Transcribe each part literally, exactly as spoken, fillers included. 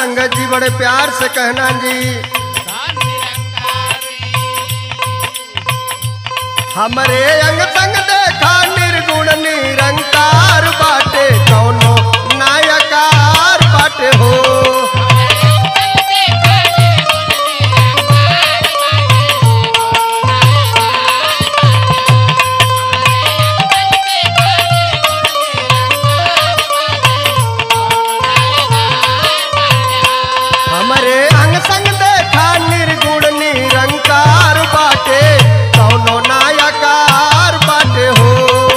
संगत जी बड़े प्यार से कहना जी, हमरे अंग संग देखा निर्गुण निरंकार बाटे, कौनो नायकार बाटे हो। हमरे अंग संग देखा निर्गुण निरंकार बाटे, कौनो नायकार बाटे हो।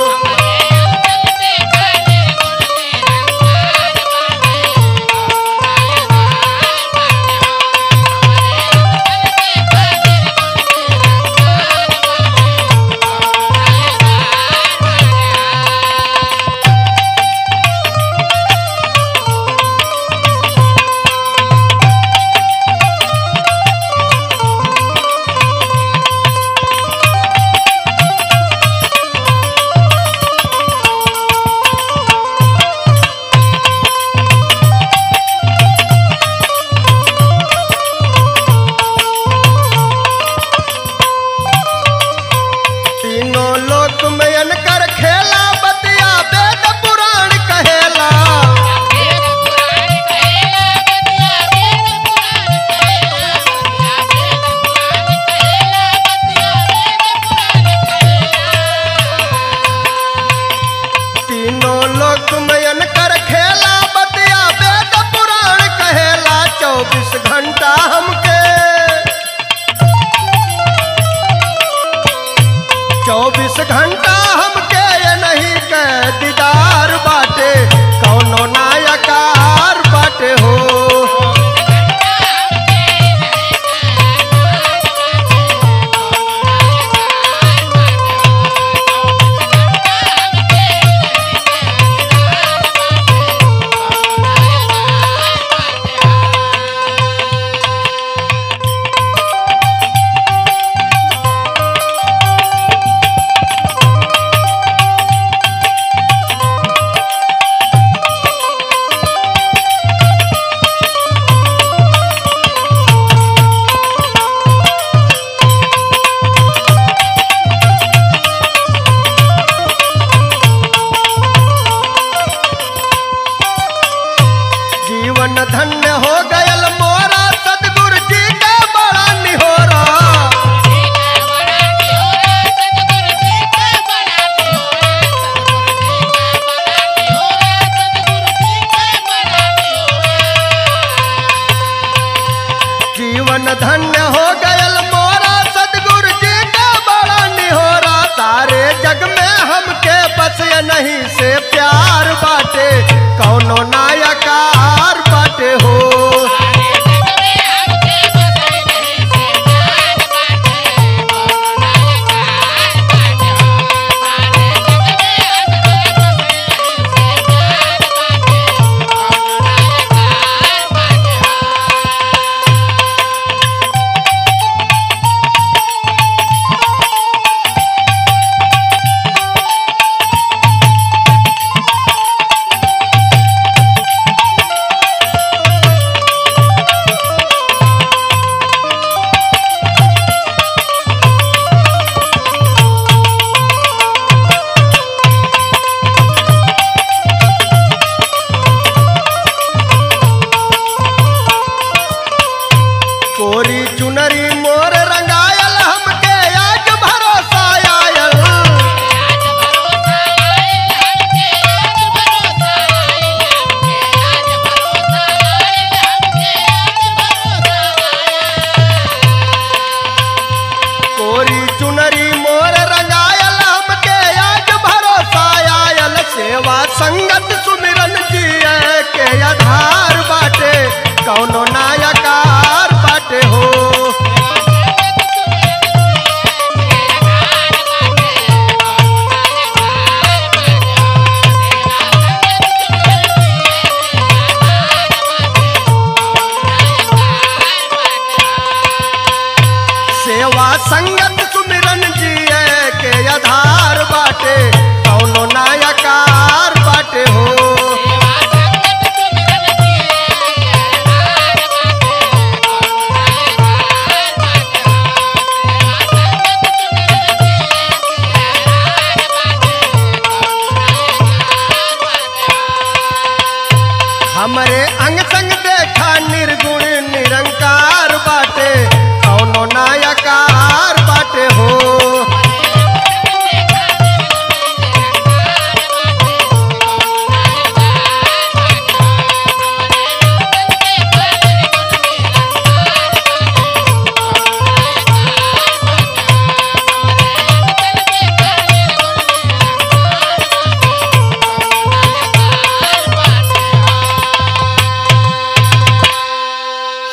तीनों लोक में अनकर खेला बतिया वेद पुराण कहेला, तीनों लोक में अनकर खेला बतिया वेद पुराण कहेला। चौबीस घंटा हमके चौबीस घंटा हमके ये नहीं के दीदार बाटे, कौनो नायकार बाटे हो। जीवन धन्य हो गयल मोरा, सतगुरु जी का बड़ा निहोरा। जीवन धन्य हो गयल मोरा, सतगुरु जी का बड़ा निहोरा। सारे जग में हमके बस ये नहीं से प्यार बाटे, कौनो नायकार बाटे हो।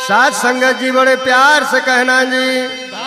साथ संगत जी बड़े प्यार से कहना जी।